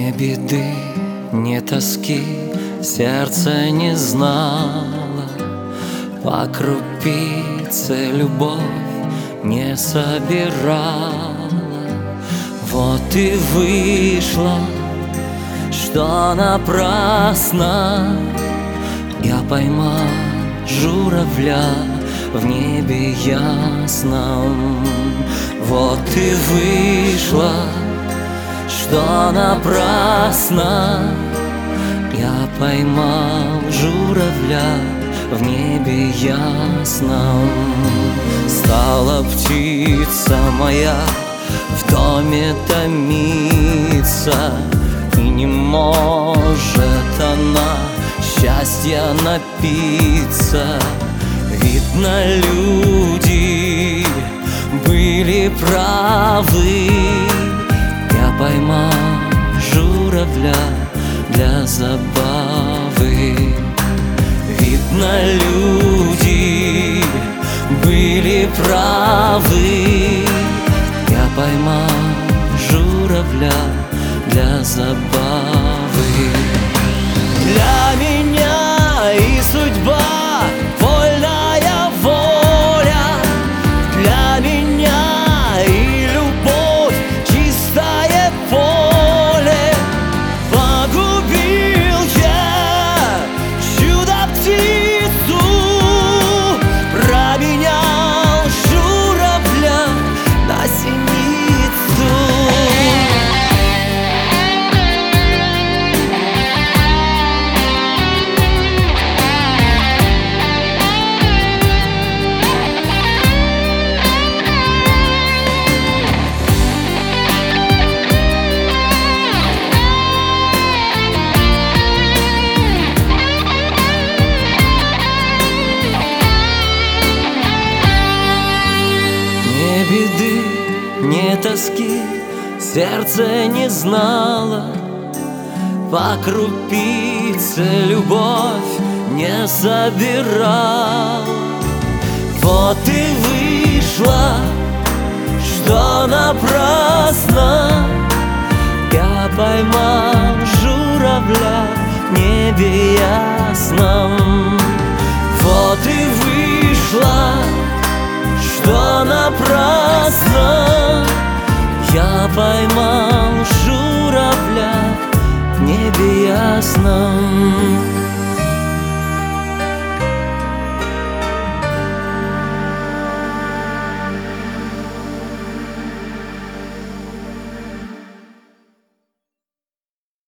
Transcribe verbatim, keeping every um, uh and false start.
Не беды, не тоски, сердце не знало, по крупице любовь не собирала. Вот и вышло, что напрасно я поймал журавля в небе ясном. Вот и вышло, что напрасно я поймал журавля в небе ясном. Стала птица моя в доме томиться, и не может она счастья напиться. Видно, люди были правы, я поймал журавля для забавы. Видно, люди были правы, я поймал журавля для забавы. Для меня и судьба вольная воля, для меня и любовь чистое поле. Погубил я чудо-птицу, променял журавля на синицу. Не беды, не тоски, сердце не знало, по крупице любовь не собирала. Вот и вышло, что напрасно я поймал журавля в небе ясном. Вот и вышло, что напрасно я поймал журавля в небе ясном.